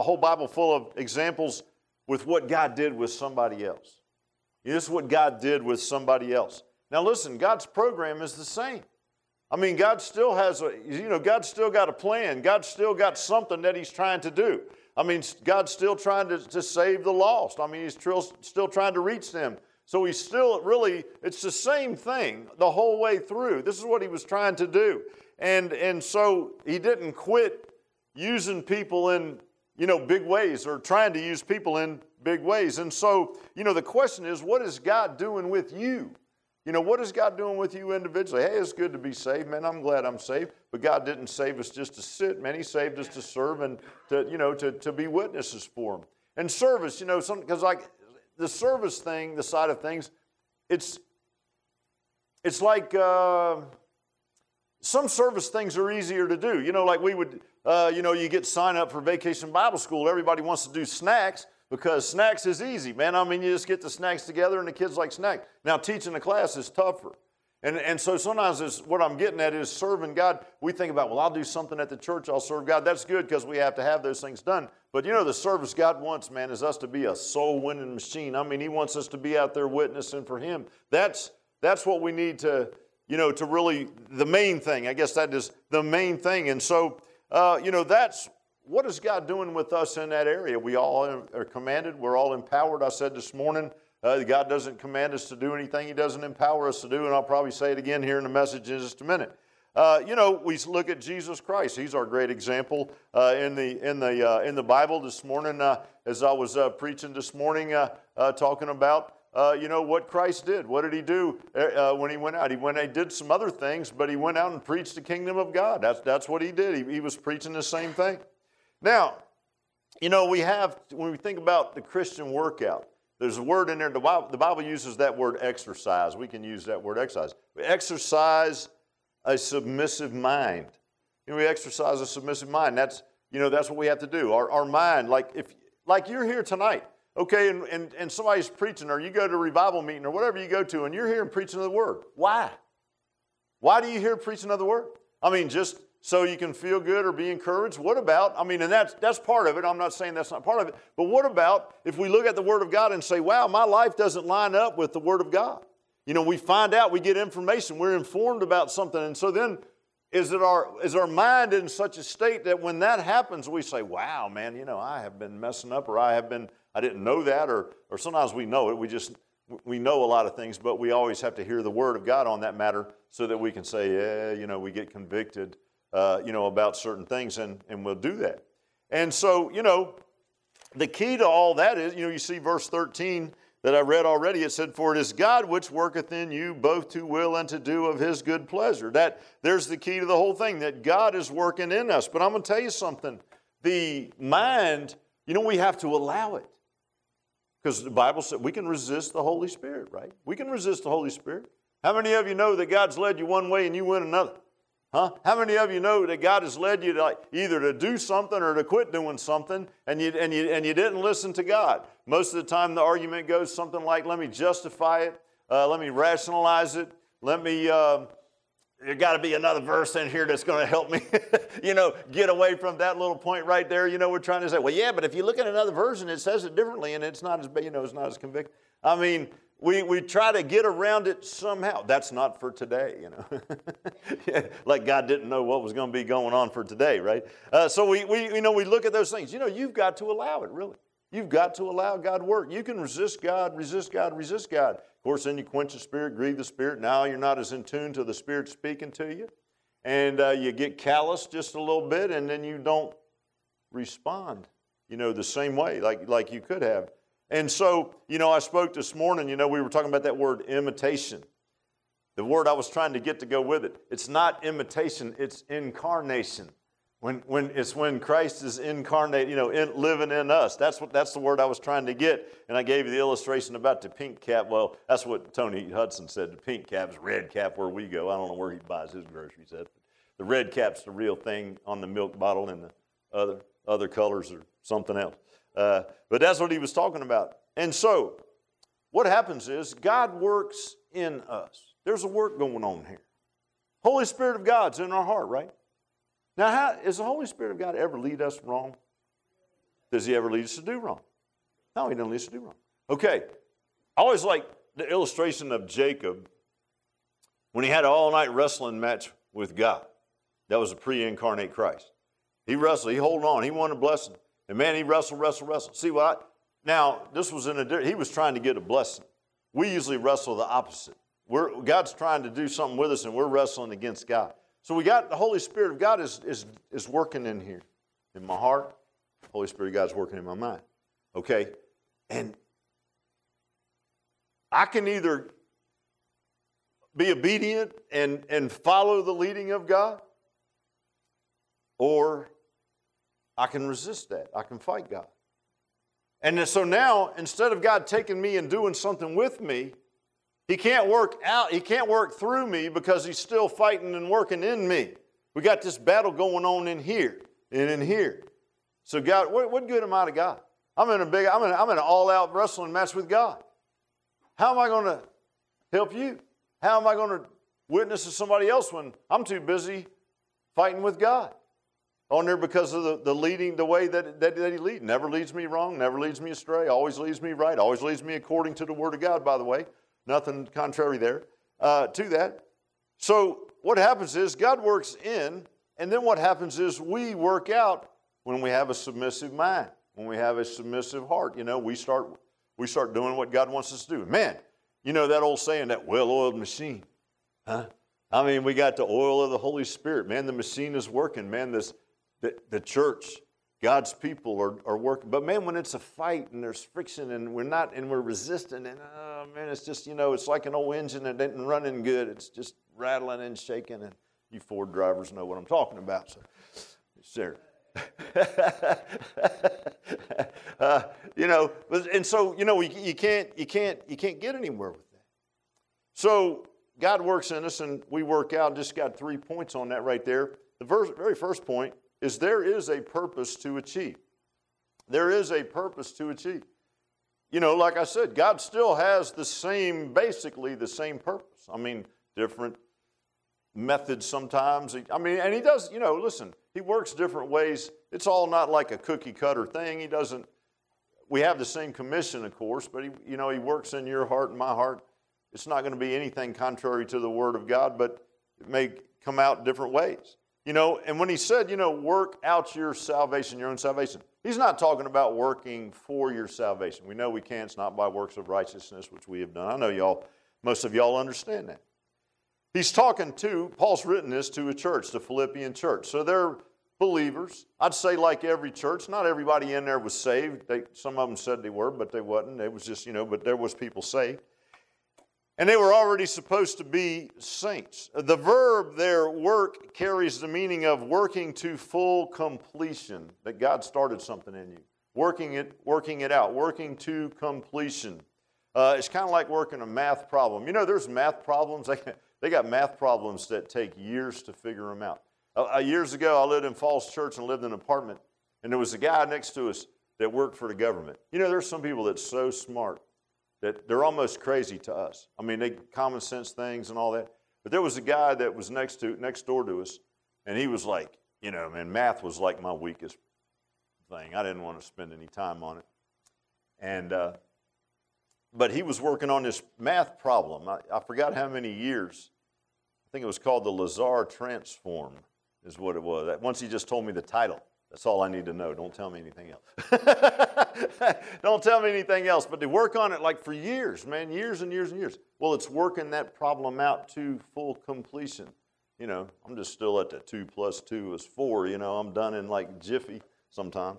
a whole Bible full of examples with what God did with somebody else. This is what God did with somebody else. Now listen, God's program is the same. I mean, God still has God's still got a plan. God's still got something that He's trying to do. I mean, God's still trying to save the lost. I mean, He's still trying to reach them. So He's still it's the same thing the whole way through. This is what He was trying to do. And so He didn't quit using people in, big ways, or trying to use people in big ways. And so, the question is, what is God doing with you? What is God doing with you individually? Hey, it's good to be saved, man. I'm glad I'm saved. But God didn't save us just to sit, man. He saved us to serve and to be witnesses for Him. And service, because like the service thing, the side of things, it's like some service things are easier to do. Like we would, you get signed up for Vacation Bible School. Everybody wants to do snacks, because snacks is easy, man. I mean, you just get the snacks together and the kids like snacks. Now, teaching a class is tougher. And so sometimes what I'm getting at is serving God. We think about, well, I'll do something at the church, I'll serve God. That's good, because we have to have those things done. But the service God wants, man, is us to be a soul-winning machine. I mean, He wants us to be out there witnessing for Him. That's what we need to really, the main thing. I guess that is the main thing. And so, that's what is God doing with us in that area? We all are commanded. We're all empowered. I said this morning, God doesn't command us to do anything He doesn't empower us to do, and I'll probably say it again here in the message in just a minute. We look at Jesus Christ. He's our great example in the Bible. This morning, as I was preaching this morning, talking about what Christ did. What did He do when He went out? He did some other things, but He went out and preached the kingdom of God. That's what He did. He was preaching the same thing. Now, when we think about the Christian workout, there's a word in there. The Bible uses that word exercise. We can use that word exercise. We exercise a submissive mind. We exercise a submissive mind. That's what we have to do. Our mind, like you're here tonight, okay, and somebody's preaching, or you go to a revival meeting or whatever you go to, and you're hearing preaching of the word. Why? Why do you hear preaching of the word? I mean, just so you can feel good or be encouraged? What about, and that's part of it. I'm not saying that's not part of it. But what about if we look at the Word of God and say, wow, my life doesn't line up with the Word of God? We find out, we get information, we're informed about something. And so then is our mind in such a state that when that happens, we say, wow, man, I have been messing up, or I didn't know that, or sometimes we know it. We know a lot of things, but we always have to hear the Word of God on that matter so that we can say, yeah, we get convicted about certain things, and we'll do that. And so, the key to all that is, you see verse 13 that I read already. It said, for it is God which worketh in you both to will and to do of His good pleasure. There's the key to the whole thing, that God is working in us. But I'm going to tell you something. The mind, we have to allow it. Because the Bible said we can resist the Holy Spirit, right? We can resist the Holy Spirit. How many of you know that God's led you one way and you went another? Huh? How many of you know that God has led you to either to do something or to quit doing something, and you didn't listen to God? Most of the time the argument goes something like, let me justify it, let me rationalize it, there got to be another verse in here that's going to help me, get away from that little point right there. We're trying to say, well, yeah, but if you look at another version, it says it differently, and it's not as, it's not as convicting. I mean, we try to get around it somehow. That's not for today, Like God didn't know what was going to be going on for today, right? So we look at those things. You've got to allow it, really. You've got to allow God to work. You can resist God, resist God, resist God. Of course, then you quench the Spirit, grieve the Spirit. Now you're not as in tune to the Spirit speaking to you. And you get callous just a little bit, and then you don't respond, the same way like you could have. And so, I spoke this morning, we were talking about that word imitation. The word I was trying to get to go with it. It's not imitation, it's incarnation. When Christ is incarnate, living in us. That's the word I was trying to get. And I gave you the illustration about the pink cap. Well, that's what Tony Hudson said. The pink cap is red cap where we go. I don't know where he buys his groceries at. The red cap's the real thing on the milk bottle, and the other colors are something else. But that's what he was talking about. And so, what happens is God works in us. There's a work going on here. Holy Spirit of God's in our heart, right? Now, has the Holy Spirit of God ever lead us wrong? Does he ever lead us to do wrong? No, he doesn't lead us to do wrong. Okay, I always like the illustration of Jacob when he had an all-night wrestling match with God. That was a pre-incarnate Christ. He wrestled, he held on, he wanted a blessing. And man, he wrestled. See what? Now, this was he was trying to get a blessing. We usually wrestle the opposite. God's trying to do something with us, and we're wrestling against God. So we got the Holy Spirit of God is working in here, in my heart. The Holy Spirit of God's working in my mind. Okay? And I can either be obedient and follow the leading of God, or I can resist that. I can fight God. And so now, instead of God taking me and doing something with me, he can't work through me because he's still fighting and working in me. We got this battle going on in here and in here. So God, what good am I to God? I'm in an all-out wrestling match with God. How am I going to help you? How am I going to witness to somebody else when I'm too busy fighting with God? On there because of the leading, the way that he leads. Never leads me wrong, never leads me astray, always leads me right, always leads me according to the Word of God, by the way. Nothing contrary there to that. So what happens is God works in, and then what happens is we work out when we have a submissive mind, when we have a submissive heart. You know, we start doing what God wants us to do. Man, you know that old saying, that well-oiled machine, huh? I mean, we got the oil of the Holy Spirit. Man, the machine is working. Man, the church, God's people are working. But man, when it's a fight and there's friction and we're resisting, and oh man, it's just, you know, it's like an old engine that isn't running good. It's just rattling and shaking, and you Ford drivers know what I'm talking about. So, sure. You know, and so, you know, you can't get anywhere with that. So God works in us and we work out. Just got 3 points on that right there. The very first point is there is a purpose to achieve. There is a purpose to achieve. You know, like I said, God still has basically the same purpose. I mean, different methods sometimes. And he does, you know, listen, he works different ways. It's all not like a cookie cutter thing. We have the same commission, of course, but he works in your heart and my heart. It's not going to be anything contrary to the Word of God, but it may come out different ways. You know, and when he said, you know, work out your salvation, your own salvation, he's not talking about working for your salvation. We know we can't. It's not by works of righteousness, which we have done. I know most of y'all understand that. He's talking to, Paul's written this to a church, the Philippian church. So they're believers. I'd say like every church, not everybody in there was saved. Some of them said they were, but they wasn't. It was just, you know, but there was people saved. And they were already supposed to be saints. The verb there, work, carries the meaning of working to full completion, that God started something in you. Working it out, working to completion. It's kind of like working a math problem. You know, there's math problems. They got math problems that take years to figure them out. Years ago, I lived in Falls Church and lived in an apartment, and there was a guy next to us that worked for the government. You know, there's some people that's so smart that they're almost crazy to us. I mean, they common sense things and all that. But there was a guy that was next door to us, and he was like, you know, man, math was like my weakest thing. I didn't want to spend any time on it. And but he was working on this math problem. I forgot how many years. I think it was called the Lazar transform is what it was. Once he just told me the title. That's all I need to know. Don't tell me anything else. Don't tell me anything else. But they work on it like for years, man, years and years and years. Well, it's working that problem out to full completion. You know, I'm just still at the 2 + 2 is 4. You know, I'm done in like jiffy sometimes.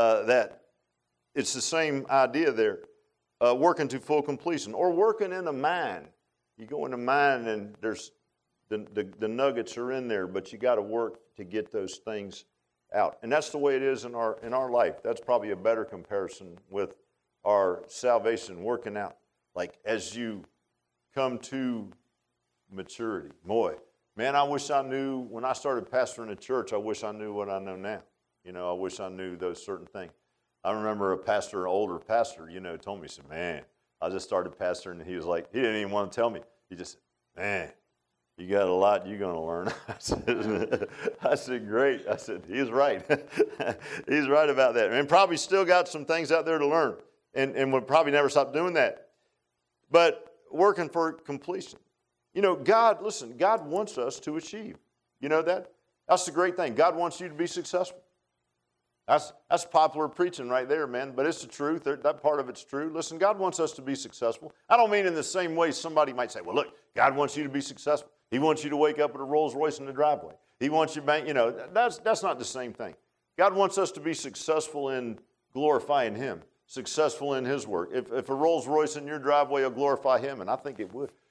It's the same idea there. Working to full completion or working in a mine. You go in a mine and there's the nuggets are in there, but you got to work to get those things out. And that's the way it is in our life. That's probably a better comparison with our salvation working out. Like as you come to maturity. Boy, man, I wish I knew when I started pastoring a church, I wish I knew what I know now. You know, I wish I knew those certain things. I remember an older pastor, you know, told me, he said, man, I just started pastoring, and he was like, he didn't even want to tell me. He just said, man, You got a lot you're going to learn. I said, great. I said, he's right. He's right about that. And probably still got some things out there to learn. And we'll probably never stop doing that. But working for completion. You know, God wants us to achieve. You know that? That's the great thing. God wants you to be successful. That's popular preaching right there, man. But it's the truth. That part of it's true. Listen, God wants us to be successful. I don't mean in the same way somebody might say, well, look, God wants you to be successful. He wants you to wake up with a Rolls Royce in the driveway. He wants you to, you know, that's not the same thing. God wants us to be successful in glorifying Him, successful in His work. If a Rolls Royce in your driveway will glorify Him, and I think it would,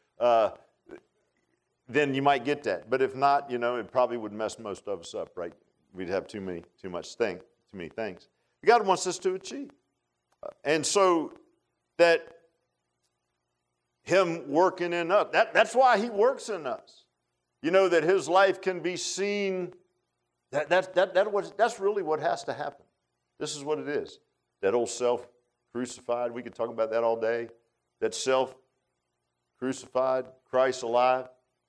then you might get that. But if not, you know, it probably would mess most of us up, right? We'd have too many things. God wants us to achieve. And so that Him working in us, that's why He works in us. You know, that His life can be seen. That's really what has to happen. This is what it is. That old self crucified, we could talk about that all day. That self crucified, Christ alive.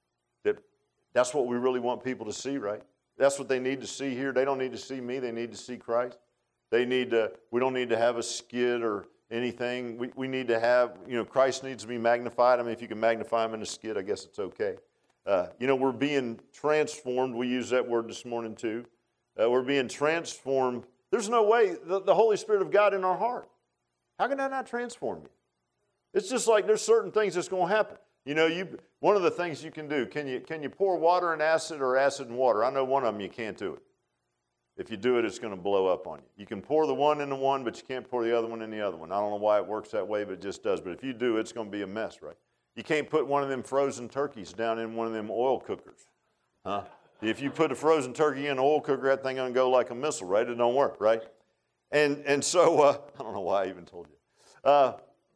That's what we really want people to see, right? That's what they need to see here. They don't need to see me. They need to see Christ. We don't need to have a skid or anything. We need to have, you know, Christ needs to be magnified. I mean, if you can magnify Him in a skid, I guess it's okay. You know, we're being transformed. We used that word this morning too. We're being transformed. There's no way the Holy Spirit of God in our heart. How can that not transform you? It's just like there's certain things that's going to happen. You know, one of the things you can do, can you pour water in acid or acid in water? I know one of them you can't do it. If you do it, it's going to blow up on you. You can pour the one in the one, but you can't pour the other one in the other one. I don't know why it works that way, but it just does. But if you do, it's going to be a mess, right? You can't put one of them frozen turkeys down in one of them oil cookers. Huh? If you put a frozen turkey in an oil cooker, that thing going to go like a missile, right? It don't work, right? And so, I don't know why I even told you.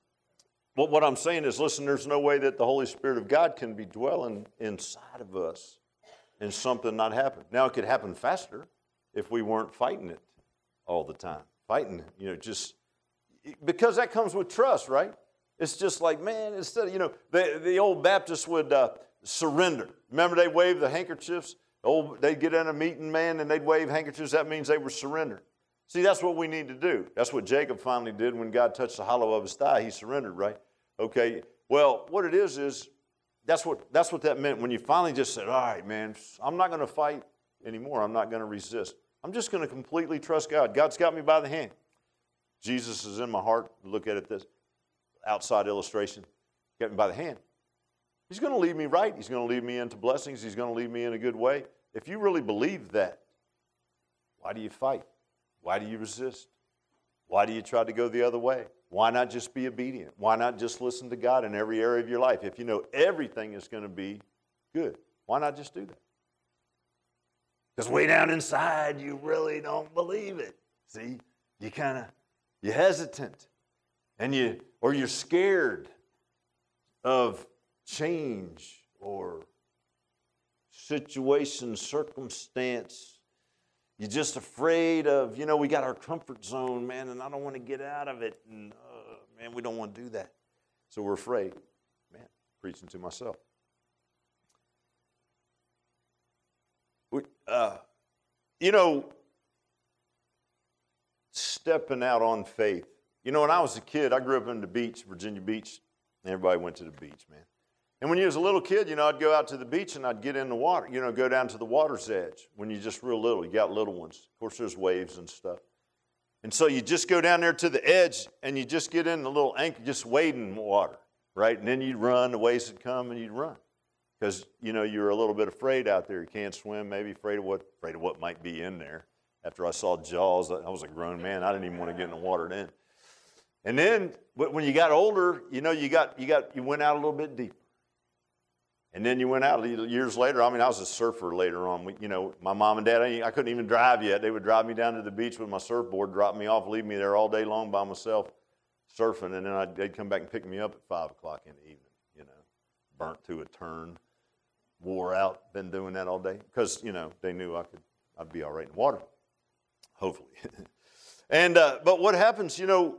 But what I'm saying is, listen, there's no way that the Holy Spirit of God can be dwelling inside of us and something not happen. Now, it could happen faster if we weren't fighting it all the time. Fighting, you know, just because that comes with trust, right? It's just like, man, instead of, you know, the old Baptists would surrender. Remember they waved the handkerchiefs? They'd get in a meeting, man, and they'd wave handkerchiefs. That means they were surrendered. See, that's what we need to do. That's what Jacob finally did when God touched the hollow of his thigh. He surrendered, right? Okay. Well, what it is that's what that meant when you finally just said, all right, man, I'm not going to fight anymore. I'm not going to resist. I'm just going to completely trust God. God's got me by the hand. Jesus is in my heart. Look at it, this outside illustration. Got me by the hand. He's going to lead me right. He's going to lead me into blessings. He's going to lead me in a good way. If you really believe that, why do you fight? Why do you resist? Why do you try to go the other way? Why not just be obedient? Why not just listen to God in every area of your life? If you know everything is going to be good, why not just do that? Because way down inside, you really don't believe it. See, you're hesitant, and you're scared of change or situation, circumstance. You're just afraid of, you know, we got our comfort zone, man, and I don't want to get out of it. And, man, we don't want to do that. So we're afraid. Man, preaching to myself. You know, stepping out on faith. You know, when I was a kid, I grew up in the beach, Virginia Beach. Everybody went to the beach, man. And when you was a little kid, you know, I'd go out to the beach and I'd get in the water, you know, go down to the water's edge. When you're just real little, you got little ones. Of course, there's waves and stuff. And so you just go down there to the edge and you just get in the little anchor, just wading in the water, right? And then you'd run, the waves would come and you'd run. Because, you know, you're a little bit afraid out there. You can't swim, maybe afraid of what might be in there. After I saw Jaws, I was a grown man. I didn't even want to get in the water then. And then when you got older, you know, you went out a little bit deeper. And then you went out years later. I mean, I was a surfer later on. You know, my mom and dad, I couldn't even drive yet. They would drive me down to the beach with my surfboard, drop me off, leave me there all day long by myself surfing. And then they'd come back and pick me up at 5 o'clock in the evening, you know, burnt to a turn, wore out, been doing that all day. Because, you know, they knew I'd be all right in the water, hopefully. And but what happens, you know,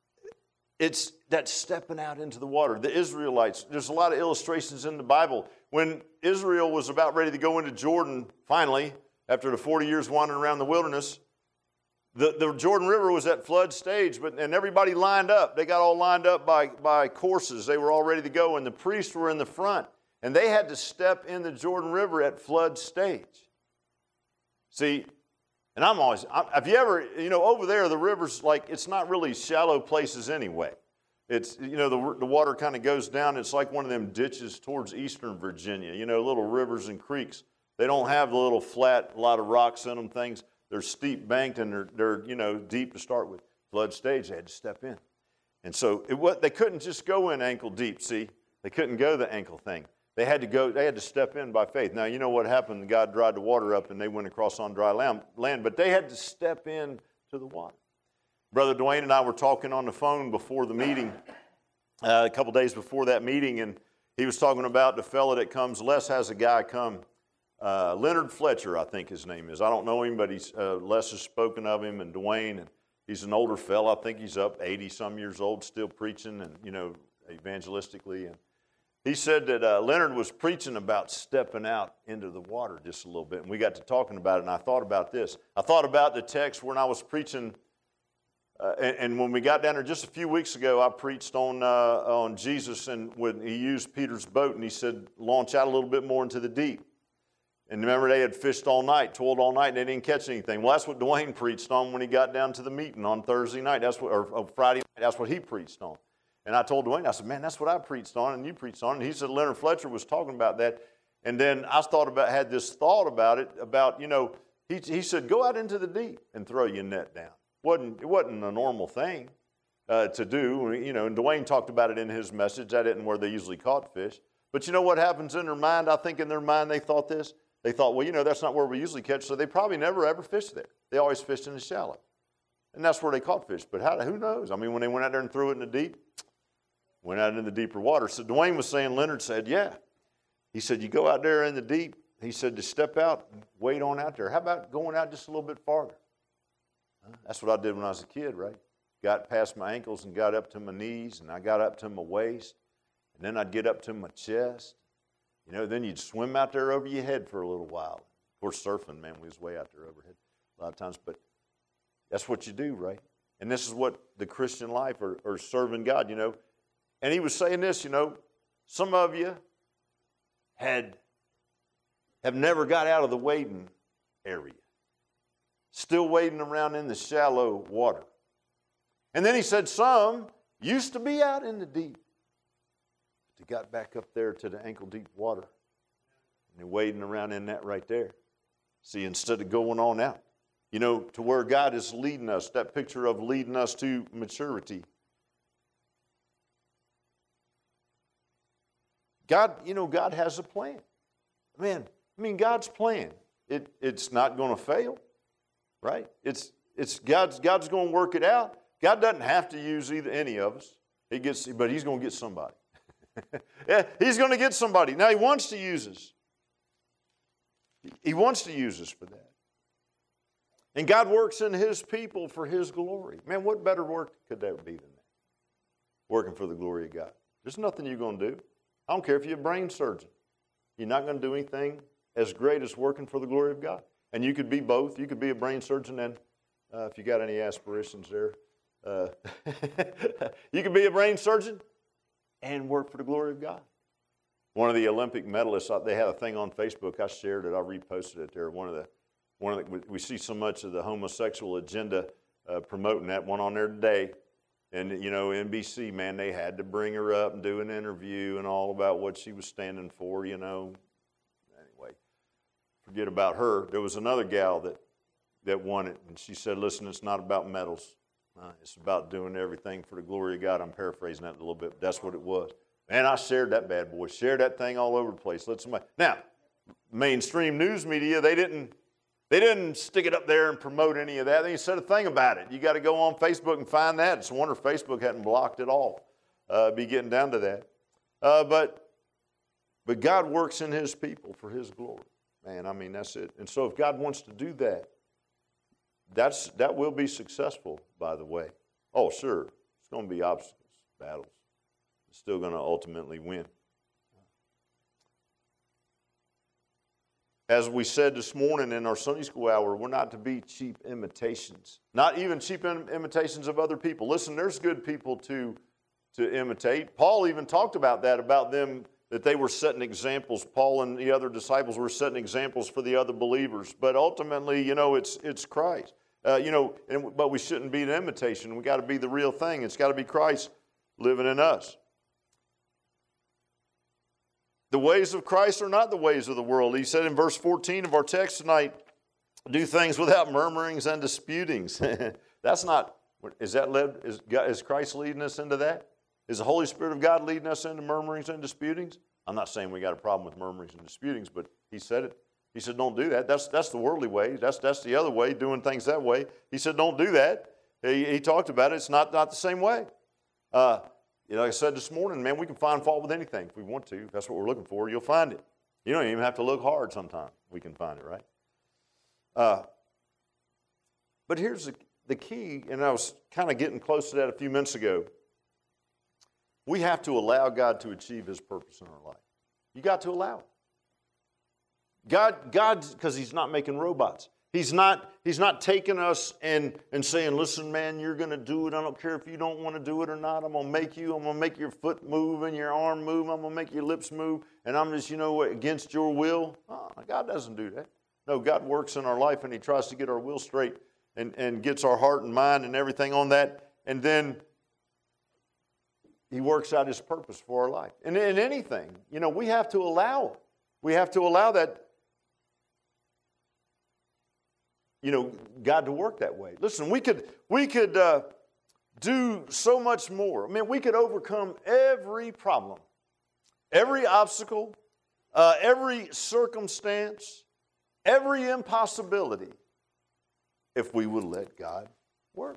it's that stepping out into the water. The Israelites, there's a lot of illustrations in the Bible when Israel was about ready to go into Jordan, finally, after the 40 years wandering around the wilderness, the Jordan River was at flood stage, and everybody lined up. They got all lined up by courses. They were all ready to go, and the priests were in the front. And they had to step in the Jordan River at flood stage. See, and have you ever, over there, the river's like, it's not really shallow places anyway. It's, the water kind of goes down. It's like one of them ditches towards eastern Virginia, little rivers and creeks. They don't have the little flat, a lot of rocks in them things. They're steep banked and they're deep to start with. Flood stage, they had to step in. And so they couldn't just go in ankle deep, see? They couldn't go the ankle thing. They had to step in by faith. Now, you know what happened? God dried the water up and they went across on dry land, but they had to step in to the water. Brother Dwayne and I were talking on the phone before the meeting, a couple days before that meeting, and he was talking about the fella that comes. Les has a guy come, Leonard Fletcher, I think his name is. I don't know him, but Les has spoken of him, and Dwayne, and he's an older fella. I think he's up 80-some years old, still preaching and, evangelistically. And he said that Leonard was preaching about stepping out into the water just a little bit, and we got to talking about it, and I thought about this. I thought about the text when I was preaching, and when we got down there just a few weeks ago, I preached on Jesus, and when he used Peter's boat, and he said, launch out a little bit more into the deep. And remember, they had fished all night, toiled all night, and they didn't catch anything. Well, that's what Dwayne preached on when he got down to the meeting on Thursday night. Or Friday night. That's what he preached on. And I told Dwayne, I said, man, that's what I preached on, and you preached on. And he said Leonard Fletcher was talking about that. And then I had this thought about it, he said, go out into the deep and throw your net down. It wasn't a normal thing to do, and Dwayne talked about it in his message. That isn't where they usually caught fish. But you know what happens in their mind? I think in their mind they thought this. They thought, well, that's not where we usually catch, so they probably never ever fished there. They always fished in the shallow. And that's where they caught fish. But who knows? I mean, when they went out there and threw it in the deep, went out in the deeper water. So Dwayne was saying, Leonard said, yeah. He said, you go out there in the deep. He said, to step out and wade on out there. How about going out just a little bit farther? That's what I did when I was a kid, right? Got past my ankles and got up to my knees, and I got up to my waist, and then I'd get up to my chest. Then you'd swim out there over your head for a little while. Of course, surfing, man, we was way out there overhead a lot of times. But that's what you do, right? And this is what the Christian life or serving God, And he was saying this, some of you have never got out of the wading area. Still wading around in the shallow water. And then he said some used to be out in the deep. But they got back up there to the ankle-deep water. And they're wading around in that right there. See, instead of going on out, to where God is leading us, that picture of leading us to maturity. God has a plan. God's plan. It's not going to fail, right? It's God's going to work it out. God doesn't have to use any of us. But He's going to get somebody. Yeah, He's going to get somebody. Now He wants to use us. He wants to use us for that. And God works in His people for His glory. Man, what better work could there be than that? Working for the glory of God. There's nothing you're going to do. I don't care if you're a brain surgeon. You're not going to do anything as great as working for the glory of God. And you could be both. You could be a brain surgeon and, if you got any aspirations there, you could be a brain surgeon and work for the glory of God. One of the Olympic medalists, they had a thing on Facebook. I shared it. I reposted it there. We see so much of the homosexual agenda promoting that one on there today. And, NBC, man, they had to bring her up and do an interview and all about what she was standing for, Anyway, forget about her. There was another gal that won it, and she said, listen, it's not about medals. It's about doing everything for the glory of God. I'm paraphrasing that a little bit, but that's what it was. Man, I shared that bad boy. Shared that thing all over the place. Now, mainstream news media, they didn't stick it up there and promote any of that. They said a thing about it. You got to go on Facebook and find that. It's a wonder Facebook hadn't blocked it all. Be getting down to that. But God works in His people for His glory. Man, that's it. And so if God wants to do that, that will be successful, by the way. Oh, sure. It's going to be obstacles, battles. It's still going to ultimately win. as we said this morning in our Sunday school hour, we're not to be cheap imitations. Not even cheap imitations of other people. Listen, there's good people to imitate. Paul even talked about that, about them, that they were setting examples. Paul and the other disciples were setting examples for the other believers. But ultimately, it's Christ. But we shouldn't be an imitation. We got to be the real thing. It's got to be Christ living in us. The ways of Christ are not the ways of the world. He said in verse 14 of our text tonight, do things without murmurings and disputings. That's not, is Christ leading us into that? Is the Holy Spirit of God leading us into murmurings and disputings? I'm not saying we got a problem with murmurings and disputings, but he said it. He said, don't do that. That's the worldly way. That's the other way, doing things that way. He said, don't do that. He talked about it. It's not the same way. Like I said this morning, man, we can find fault with anything if we want to. If that's what we're looking for, you'll find it. You don't even have to look hard sometimes. We can find it, right? But here's the key, and I was kind of getting close to that a few minutes ago. We have to allow God to achieve His purpose in our life. You got to allow it. God, because He's not making robots. He's not taking us and saying, listen, man, you're going to do it. I don't care if you don't want to do it or not. I'm going to make you. I'm going to make your foot move and your arm move. I'm going to make your lips move. And I'm just, against your will. God doesn't do that. No, God works in our life, and He tries to get our will straight and gets our heart and mind and everything on that. And then He works out His purpose for our life. And in anything, we have to allow it. We have to allow that, God to work that way. Listen, we could do so much more. I mean, we could overcome every problem, every obstacle, every circumstance, every impossibility if we would let God work.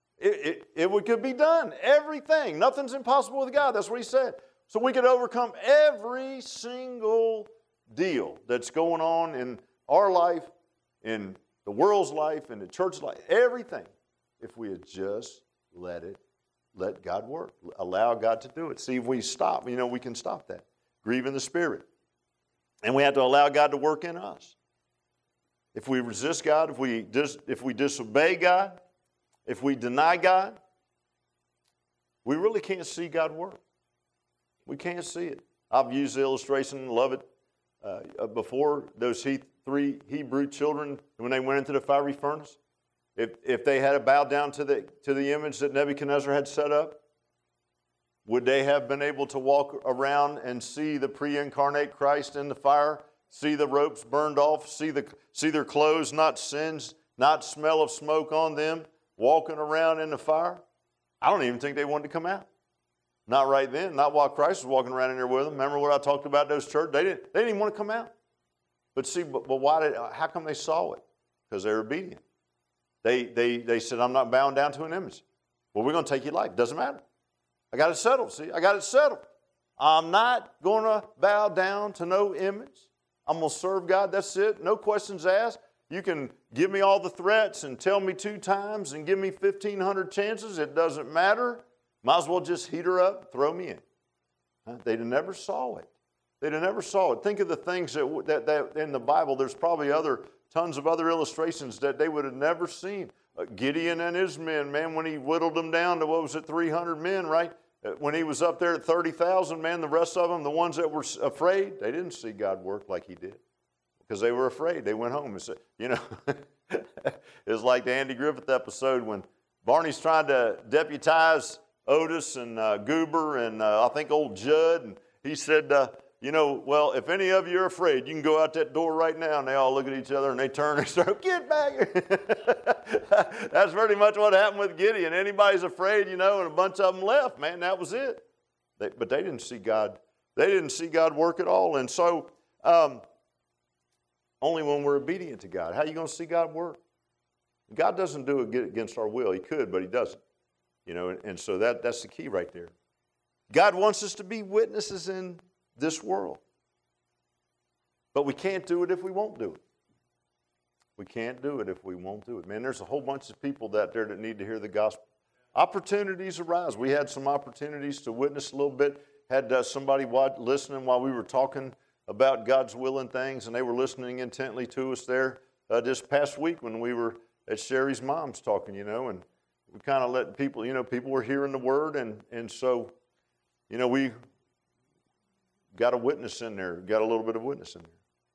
It could be done. Everything. Nothing's impossible with God. That's what He said. So we could overcome every single deal that's going on in our life, in the world's life, in the church's life, everything, if we had just let God work. Allow God to do it. See, if we stop, we can stop that. Grieve in the Spirit. And we have to allow God to work in us. If we resist God, if we disobey God, if we deny God, we really can't see God work. We can't see it. I've used the illustration, love it, before, those three Hebrew children, when they went into the fiery furnace. If they had bowed down to the image that Nebuchadnezzar had set up, would they have been able to walk around and see the pre-incarnate Christ in the fire, see the ropes burned off, see their clothes not singed, not smell of smoke on them, walking around in the fire? I don't even think they wanted to come out. Not right then, not while Christ was walking around in there with them. Remember what I talked about those churches? They didn't even want to come out. But see, how come they saw it? Because they were obedient. They said, I'm not bound down to an image. Well, we're going to take your life. Doesn't matter. I got it settled. See, I got it settled. I'm not going to bow down to no image. I'm going to serve God. That's it. No questions asked. You can give me all the threats and tell me 2 times and give me 1,500 chances. It doesn't matter. Might as well just heat her up, throw me in. They never saw it. They never saw it. Think of the things that in the Bible, there's probably tons of other illustrations that they would have never seen. Gideon and his men, man, when he whittled them down to, 300 men, right? When he was up there at 30,000, man, the rest of them, the ones that were afraid, they didn't see God work like He did. Because they were afraid. They went home and said, it's like the Andy Griffith episode when Barney's trying to deputize Otis and Goober and I think old Judd. And he said, well, if any of you are afraid, you can go out that door right now. And they all look at each other and they turn and start, get back here. That's pretty much what happened with Gideon. Anybody's afraid, and a bunch of them left, man. That was it. But they didn't see God. They didn't see God work at all. And so only when we're obedient to God. How are you going to see God work? God doesn't do it against our will. He could, but He doesn't. And so that's the key right there. God wants us to be witnesses in this world. But we can't do it if we won't do it. We can't do it if we won't do it. Man, there's a whole bunch of people out there that need to hear the gospel. Opportunities arise. We had some opportunities to witness a little bit. Had somebody listening while we were talking about God's will and things, and they were listening intently to us there this past week when we were at Sherry's mom's talking, and we kind of let people, people were hearing the word, and so, we got a witness in there, got a little bit of witness in there.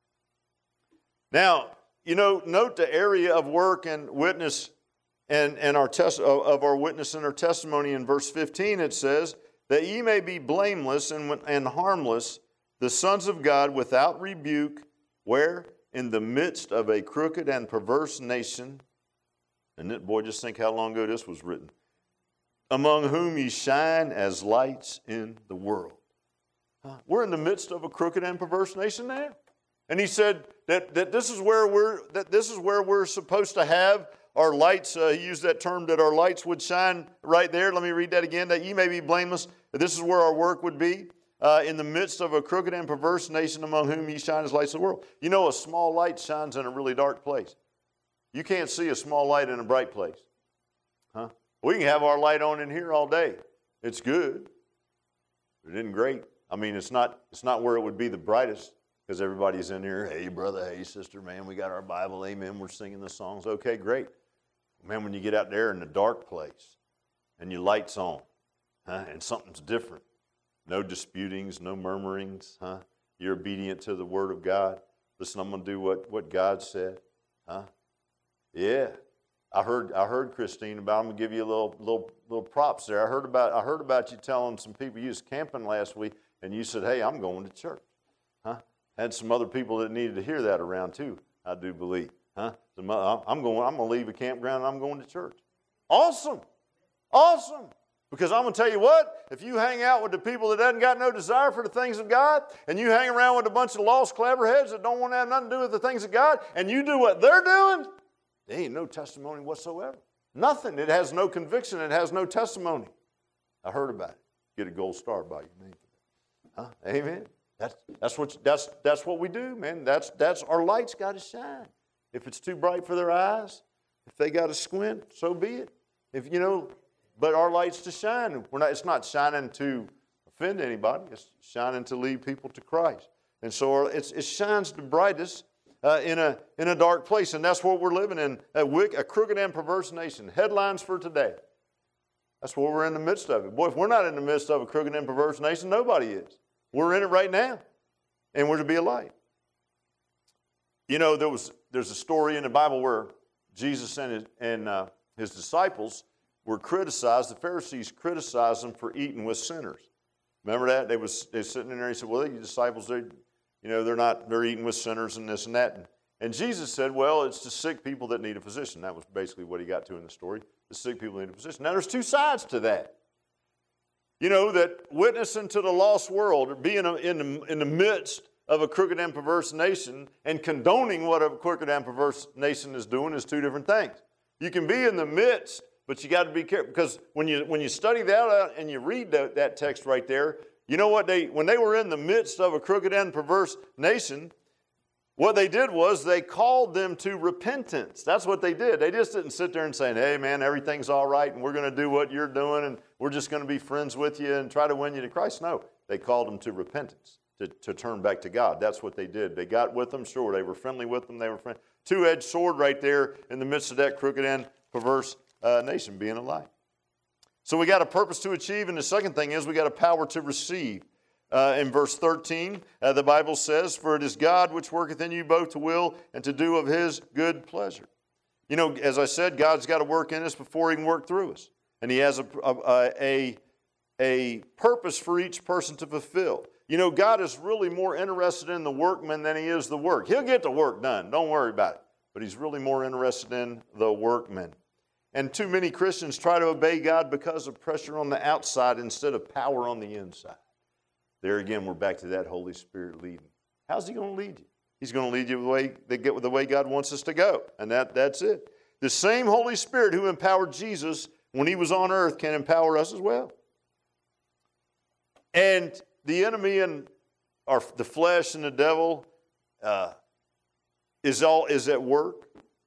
Now, note the area of work and witness and our of our witness and our testimony in verse 15. It says, that ye may be blameless and harmless, the sons of God without rebuke, where? In the midst of a crooked and perverse nation. And boy, just think how long ago this was written. Among whom ye shine as lights in the world. We're in the midst of a crooked and perverse nation now. And he said that this is where we're supposed to have our lights. He used that term that our lights would shine right there. Let me read that again. That ye may be blameless. This is where our work would be. In the midst of a crooked and perverse nation among whom ye shine as lights in the world. A small light shines in a really dark place. You can't see a small light in a bright place. We can have our light on in here all day. It's good. It isn't great. It's not where it would be the brightest because everybody's in here. Hey, brother. Hey, sister. Man, we got our Bible. Amen. We're singing the songs. Okay, great. Man, when you get out there in the dark place and your light's on and something's different, no disputings, no murmurings, You're obedient to the Word of God. Listen, I'm going to do what God said. Yeah. I heard Christine about. I'm going to give you a little props there. I heard about you telling some people you was camping last week, and you said, "Hey, I'm going to church." Had some other people that needed to hear that around too. I do believe. I'm going to leave a campground and I'm going to church. Awesome. Because I'm going to tell you what, if you hang out with the people that doesn't got no desire for the things of God, and you hang around with a bunch of lost cleverheads that don't want to have nothing to do with the things of God, and you do what they're doing, there ain't no testimony whatsoever. Nothing. It has no conviction. It has no testimony. I heard about it. Get a gold star by your name. Amen. That's what we do, man. That's our light's got to shine. If it's too bright for their eyes, if they got to squint, so be it. But our light's to shine. It's not shining to offend anybody. It's shining to lead people to Christ. And so it shines the brightest in a dark place. And that's what we're living in, a crooked and perverse nation. Headlines for today. That's what we're in the midst of it. Boy, if we're not in the midst of a crooked and perverse nation, nobody is. We're in it right now. And we're to be a light. There's a story in the Bible where Jesus and his disciples were criticized. The Pharisees criticized them for eating with sinners. Remember that? They're sitting in there and he said, well, you disciples, they're eating with sinners and this and that. And Jesus said, well, it's the sick people that need a physician. That was basically what he got to in the story. The sick people need a physician. Now, there's two sides to that. That witnessing to the lost world, or being in the midst of a crooked and perverse nation and condoning what a crooked and perverse nation is doing is two different things. You can be in the midst, but you got to be careful, because when you study that out and you read that text right there, you know what when they were in the midst of a crooked and perverse nation, what they did was they called them to repentance. That's what they did. They just didn't sit there and say, hey man, everything's all right and we're going to do what you're doing and we're just going to be friends with you and try to win you to Christ. No, they called them to repentance, to turn back to God. That's what they did. They got with them, sure, they were friendly with them. They were friendly. Two-edged sword right there in the midst of that crooked and perverse nation being a light. So we got a purpose to achieve, and the second thing is we got a power to receive. In verse 13, the Bible says, for it is God which worketh in you both to will and to do of his good pleasure. As I said, God's got to work in us before he can work through us. And he has a purpose for each person to fulfill. God is really more interested in the workman than he is the work. He'll get the work done. Don't worry about it. But he's really more interested in the workman. And too many Christians try to obey God because of pressure on the outside instead of power on the inside. There again, we're back to that Holy Spirit leading. How's he going to lead you? He's going to lead you the way God wants us to go. And that's it. The same Holy Spirit who empowered Jesus when he was on earth can empower us as well. And the enemy and the flesh and the devil is at work.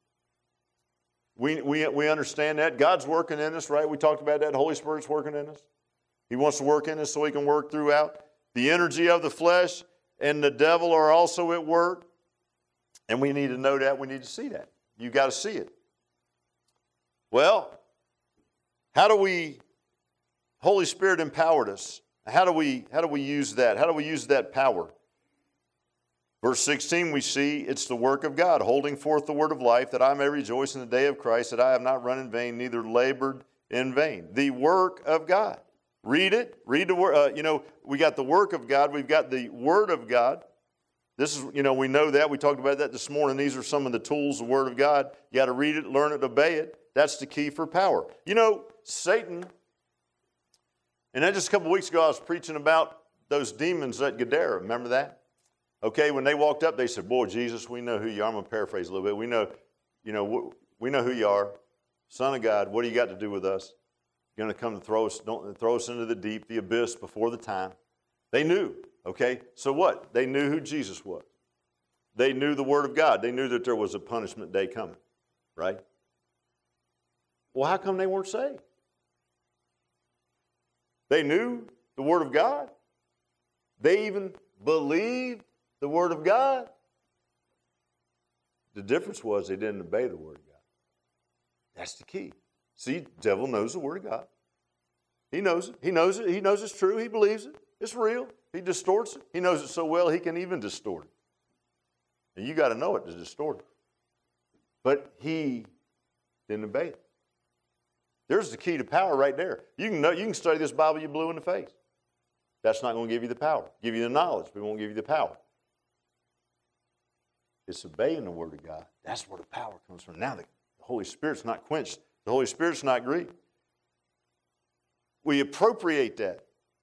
We understand that. God's working in us, right? We talked about that. The Holy Spirit's working in us. He wants to work in us so he can work throughout. The energy of the flesh and the devil are also at work. And we need to know that. We need to see that. You got to see it. Well, how do we, Holy Spirit empowered us. How do we use that? How do we use that power? Verse 16, we see it's the work of God, holding forth the word of life, that I may rejoice in the day of Christ, that I have not run in vain, neither labored in vain. The work of God. Read it. Read the word. We got the work of God. We've got the word of God. This is, we know that. We talked about that this morning. These are some of the tools, the word of God. You got to read it, learn it, obey it. That's the key for power. Satan, and then just a couple of weeks ago, I was preaching about those demons at Gadara. Remember that? Okay, when they walked up, they said, boy, Jesus, we know who you are. I'm going to paraphrase a little bit. We know who you are. Son of God, what do you got to do with us? You're going to come and don't throw us into the deep, the abyss before the time. They knew, okay? So what? They knew who Jesus was. They knew the Word of God. They knew that there was a punishment day coming, right? Well, how come they weren't saved? They knew the Word of God. They even believed the Word of God. The difference was they didn't obey the Word of God. That's the key. See, the devil knows the Word of God. He knows it. He knows it. He knows it's true. He believes it. It's real. He distorts it. He knows it so well he can even distort it. And you got to know it to distort it. But he didn't obey it. There's the key to power right there. You can study this Bible you blew in the face. That's not going to give you the power. Give you the knowledge, but it won't give you the power. It's obeying the Word of God. That's where the power comes from. Now the Holy Spirit's not quenched. The Holy Spirit's not grieved. We appropriate that.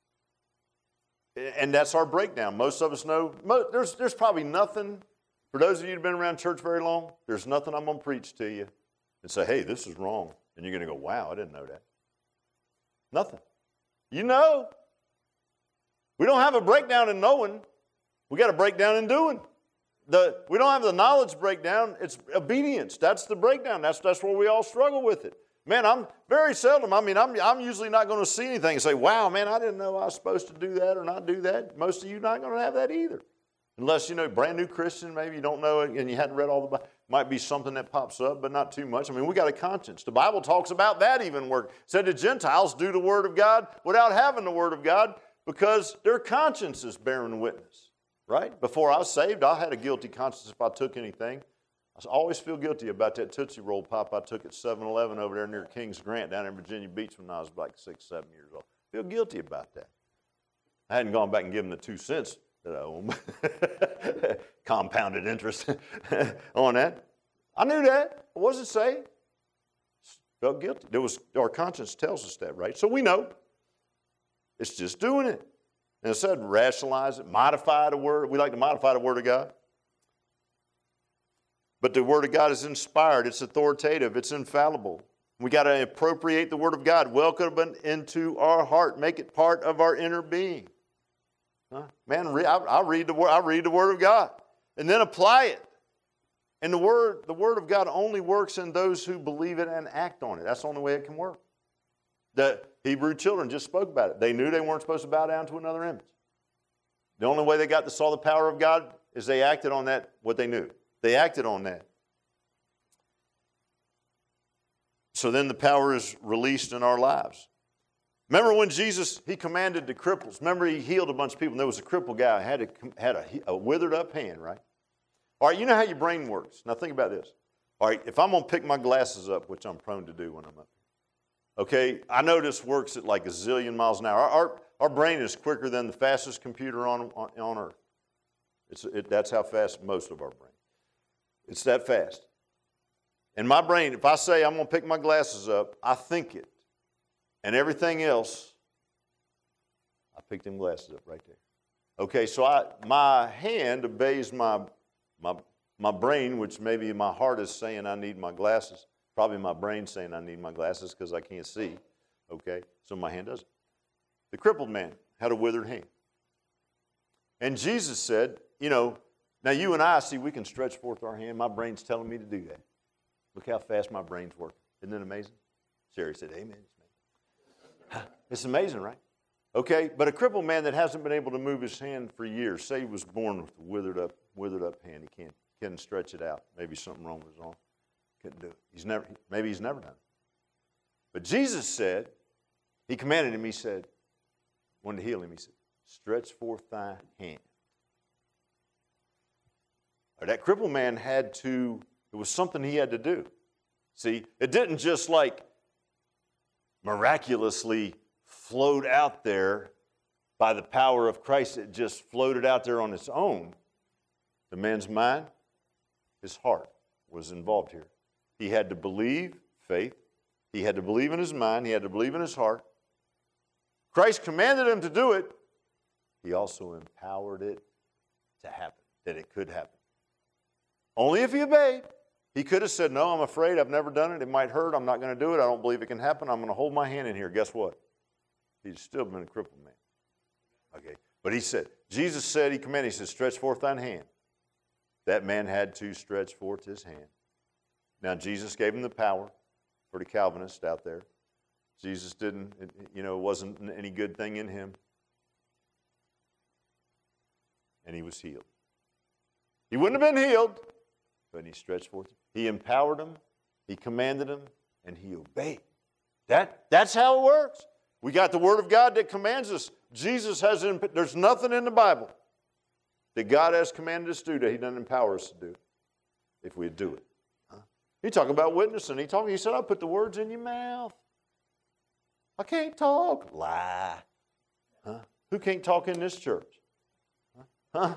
And that's our breakdown. Most of us know, there's probably nothing, for those of you who have been around church very long, there's nothing I'm going to preach to you and say, hey, this is wrong. And you're going to go, wow, I didn't know that. Nothing. You know. We don't have a breakdown in knowing. We got a breakdown in doing. We don't have the knowledge breakdown. It's obedience. That's the breakdown. That's where we all struggle with it. Man, I'm very seldom. I'm usually not going to see anything and say, wow, man, I didn't know I was supposed to do that or not do that. Most of you not going to have that either. Unless, brand new Christian, maybe you don't know it and you hadn't read all the Bible. Might be something that pops up, but not too much. We got a conscience. The Bible talks about that even work. It said the Gentiles do the Word of God without having the Word of God because their conscience is bearing witness, right? Before I was saved, I had a guilty conscience if I took anything. I always feel guilty about that Tootsie Roll Pop I took at 7-Eleven over there near Kings Grant down in Virginia Beach when I was like 6, 7 years old. I feel guilty about that. I hadn't gone back and given the 2 cents that I owe them. Compounded interest on that. I knew that. I wasn't saved. Felt guilty. Our conscience tells us that, right? So we know. It's just doing it. And it said rationalize it, modify the word. We like to modify the Word of God. But the Word of God is inspired. It's authoritative. It's infallible. We got to appropriate the Word of God, welcome it into our heart, make it part of our inner being. Man, I read the Word of God, and then apply it. And the Word of God only works in those who believe it and act on it. That's the only way it can work. The Hebrew children just spoke about it. They knew they weren't supposed to bow down to another image. The only way they saw the power of God is they acted on that, what they knew. They acted on that. So then the power is released in our lives. Remember when Jesus, he commanded the cripples. Remember he healed a bunch of people, and there was a crippled guy who had a withered up hand, right? All right, you know how your brain works. Now think about this. All right, if I'm going to pick my glasses up, which I'm prone to do when I'm up here, okay, I know this works at like a zillion miles an hour. Our brain is quicker than the fastest computer on Earth. That's how fast most of our brain. It's that fast. And my brain, if I say I'm going to pick my glasses up, I think it. And everything else, I picked them glasses up right there. Okay, so my hand obeys my brain, which maybe my heart is saying I need my glasses. Probably my brain saying I need my glasses because I can't see. Okay, so my hand doesn't. The crippled man had a withered hand. And Jesus said, now you and I, see, we can stretch forth our hand. My brain's telling me to do that. Look how fast my brain's working. Isn't it amazing? Sherry said, amen. It's amazing, right? Okay, but a crippled man that hasn't been able to move his hand for years, say he was born with a withered up hand, he can't stretch it out. Maybe something wrong with his arm. Couldn't do it. Maybe he's never done it. But Jesus said, he commanded him, he said, wanted to heal him, he said, stretch forth thy hand. Or that crippled man it was something he had to do. See, it didn't just like miraculously float out there by the power of Christ. It just floated out there on its own. The man's mind, his heart was involved here. He had to believe, faith. He had to believe in his mind. He had to believe in his heart. Christ commanded him to do it. He also empowered it to happen, that it could happen. Only if he obeyed. He could have said, no, I'm afraid. I've never done it. It might hurt. I'm not going to do it. I don't believe it can happen. I'm going to hold my hand in here. Guess what? He'd still been a crippled man. Okay. But he said, Jesus said, he commanded, he said, stretch forth thine hand. That man had to stretch forth his hand. Now, Jesus gave him the power for the Calvinists out there. Jesus didn't, it wasn't any good thing in him. And he was healed. He wouldn't have been healed, but he stretched forth. He empowered him, he commanded him, and he obeyed. That's how it works. We got the Word of God that commands us. There's nothing in the Bible that God has commanded us to do that he doesn't empower us to do if we do it. Huh? He talking about witnessing. He said, I'll put the words in your mouth. I can't talk. Lie. Huh? Who can't talk in this church? Huh?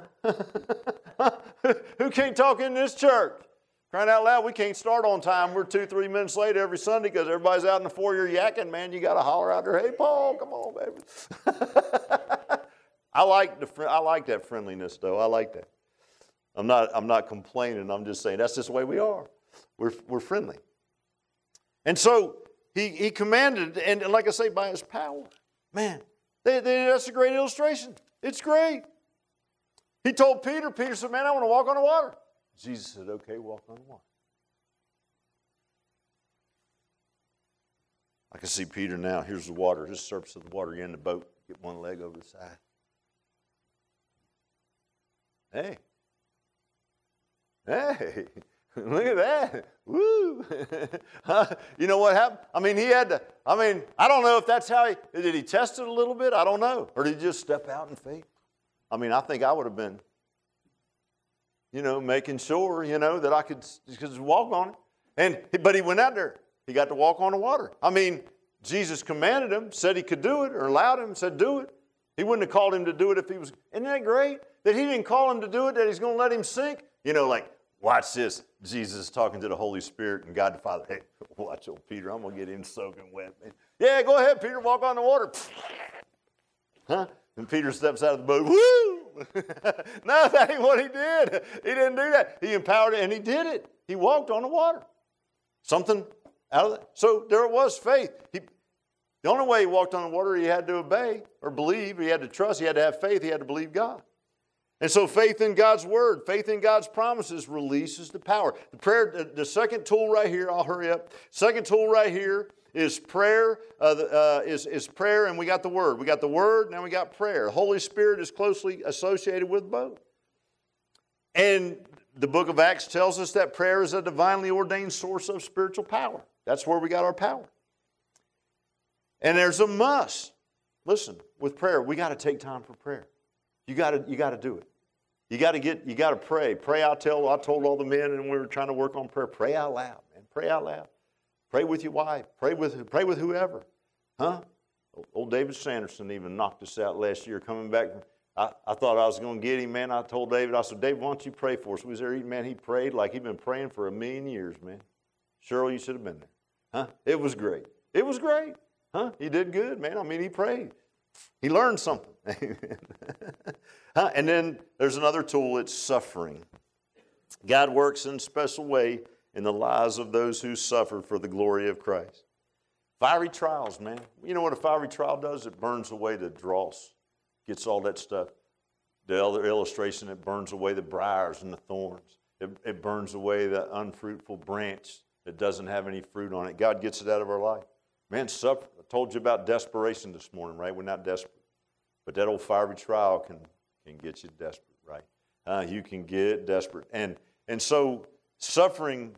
Who can't talk in this church? Crying out loud, we can't start on time. We're 2-3 minutes late every Sunday because everybody's out in the foyer yakking. Man, you got to holler out there, hey, Paul, come on, baby. I like that friendliness, though. I like that. I'm not complaining. I'm just saying that's just the way we are. We're friendly. And so he commanded, and like I say, by his power. Man, that's a great illustration. It's great. He told Peter said, man, I want to walk on the water. Jesus said, okay, walk on the water. I can see Peter now. Here's the water. Here's the surface of the water. You're in the boat. Get one leg over the side. Hey, look at that. Woo. You know what happened? I mean, I don't know if that's how did he test it a little bit? I don't know. Or did he just step out in faith? I mean, I think I would have been, making sure, that I could walk on it. But he went out there. He got to walk on the water. I mean, Jesus commanded him, said he could do it, or allowed him, said do it. He wouldn't have called him to do it if he was. Isn't that great? That he didn't call him to do it, that he's going to let him sink. Like, watch this. Jesus talking to the Holy Spirit and God the Father. Hey, watch old Peter. I'm going to get him soaking wet, man. Yeah, go ahead, Peter. Walk on the water. Huh? And Peter steps out of the boat. Woo! No, that ain't what he did. He didn't do that. He empowered it, and he did it. He walked on the water. Something out of that. So there it was, faith. The only way he walked on the water, he had to obey or believe. He had to trust. He had to have faith. He had to believe God. And so faith in God's word, faith in God's promises releases the power. The second tool right here, I'll hurry up. Second tool right here is prayer. Is prayer, and we got the word. We got the word, now we got prayer. The Holy Spirit is closely associated with both. And the book of Acts tells us that prayer is a divinely ordained source of spiritual power. That's where we got our power. And there's a must. Listen, with prayer, we got to take time for prayer. You got to do it. You got to pray. Pray. I told all the men, and we were trying to work on prayer. Pray out loud, man. Pray out loud. Pray with your wife. Pray with whoever. Huh? Old David Sanderson even knocked us out last year coming back. I thought I was going to get him, man. I told David, I said, David, why don't you pray for us? We was there eating, man. He prayed like he'd been praying for 1,000,000 years, man. Cheryl, you should have been there. Huh? It was great. It was great. Huh? He did good, man. I mean, he prayed. He learned something. Huh? And then there's another tool, it's suffering. God works in a special way in the lives of those who suffer for the glory of Christ. Fiery trials, man. You know what a fiery trial does? It burns away the dross, gets all that stuff. The other illustration, it burns away the briars and the thorns. It burns away the unfruitful branch that doesn't have any fruit on it. God gets it out of our life. Man, suffer. I told you about desperation this morning, right? We're not desperate. But that old fiery trial can get you desperate, right? You can get desperate. And so suffering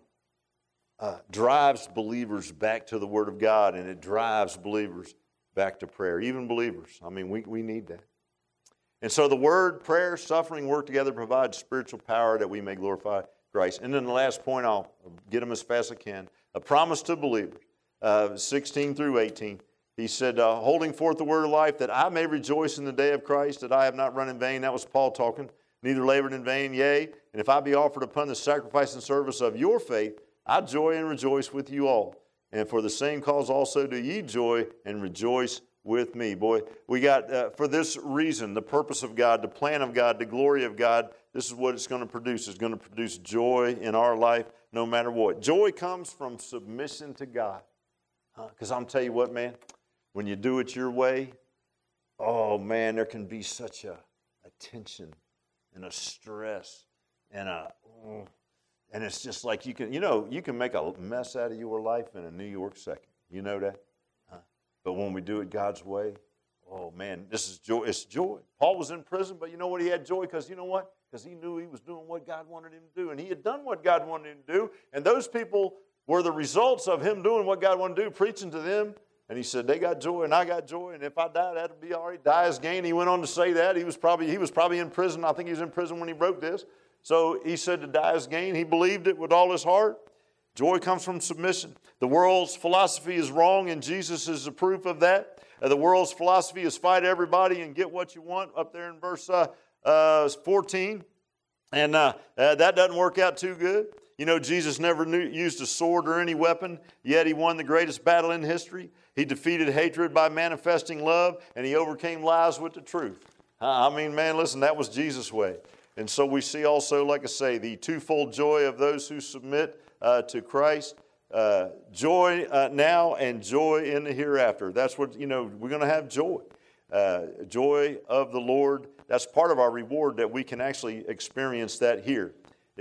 drives believers back to the Word of God, and it drives believers back to prayer, even believers. I mean, we need that. And so the Word, prayer, suffering work together provides spiritual power that we may glorify Christ. And then the last point, I'll get them as fast as I can. A promise to believers, 16 through 18. He said, holding forth the word of life, that I may rejoice in the day of Christ, that I have not run in vain. That was Paul talking. Neither labored in vain, yea, and if I be offered upon the sacrifice and service of your faith, I joy and rejoice with you all. And for the same cause also do ye joy and rejoice with me. Boy, we got, for this reason, the purpose of God, the plan of God, the glory of God, this is what it's going to produce. It's going to produce joy in our life no matter what. Joy comes from submission to God. Because I'm telling you what, man, when you do it your way, oh, man, there can be such a tension and a stress and it's just like you can make a mess out of your life in a New York second. You know that? But when we do it God's way, oh, man, this is joy. It's joy. Paul was in prison, but you know what? He had joy because you know what? Because he knew he was doing what God wanted him to do, and he had done what God wanted him to do, and those people were the results of him doing what God wanted to do, preaching to them. And he said, they got joy and I got joy, and if I die, that'll be all right. Die is gain. He went on to say that. He was probably in prison. I think he was in prison when he wrote this. So he said to die is gain. He believed it with all his heart. Joy comes from submission. The world's philosophy is wrong, and Jesus is the proof of that. The world's philosophy is fight everybody and get what you want, up there in verse 14. And that doesn't work out too good. You know, Jesus never used a sword or any weapon, yet he won the greatest battle in history. He defeated hatred by manifesting love, and he overcame lies with the truth. I mean, man, listen, that was Jesus' way. And so we see also, like I say, the twofold joy of those who submit to Christ. Joy now and joy in the hereafter. That's what, we're going to have joy. Joy of the Lord. That's part of our reward, that we can actually experience that here.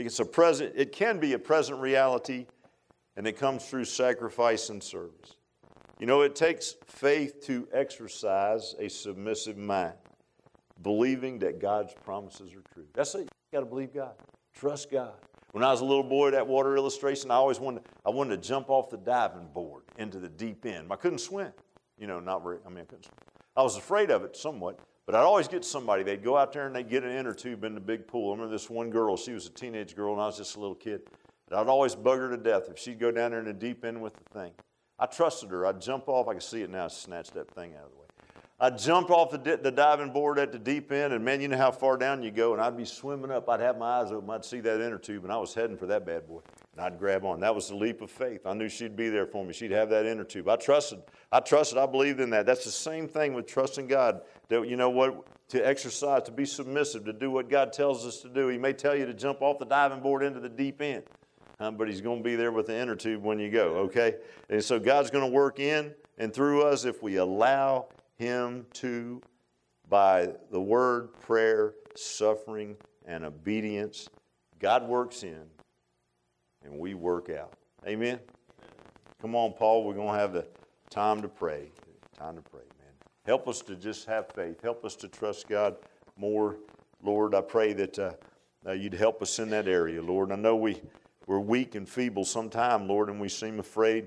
It can be a present reality, and it comes through sacrifice and service. It takes faith to exercise a submissive mind, believing that God's promises are true. That's it. You got to believe God. Trust God. When I was a little boy, that water illustration, I wanted to jump off the diving board into the deep end. I couldn't swim. I couldn't swim. I was afraid of it somewhat, but I'd always get somebody. They'd go out there and they'd get an inner tube in the big pool. I remember this one girl, she was a teenage girl and I was just a little kid. But I'd always bug her to death if she'd go down there in the deep end with the thing. I trusted her. I'd jump off. I could see it now. Snatch that thing out of the way. I'd jump off the diving board at the deep end, and man, you know how far down you go, and I'd be swimming up. I'd have my eyes open. I'd see that inner tube, and I was heading for that bad boy. And I'd grab on. That was the leap of faith. I knew she'd be there for me. She'd have that inner tube. I trusted. I believed in that. That's the same thing with trusting God. That, you know what, to exercise, to be submissive, to do what God tells us to do. He may tell you to jump off the diving board into the deep end, but he's going to be there with the inner tube when you go, okay? And so God's going to work in and through us if we allow him to, by the word, prayer, suffering, and obedience. God works in and we work out. Amen? Come on, Paul, we're going to have the time to pray. Time to pray, man. Help us to just have faith. Help us to trust God more. Lord, I pray that you'd help us in that area, Lord. I know we're weak and feeble sometime, Lord, and we seem afraid,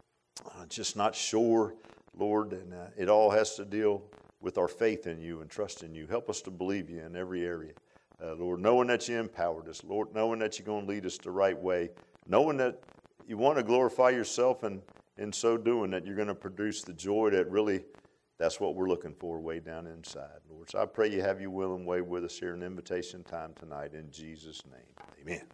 just not sure, Lord, and it all has to deal with our faith in you and trust in you. Help us to believe you in every area, Lord, knowing that you empowered us, Lord, knowing that you're going to lead us the right way, knowing that you want to glorify yourself, and in so doing that you're going to produce the joy that really, that's what we're looking for way down inside, Lord. So I pray you have your will and way with us here in invitation time tonight in Jesus' name. Amen.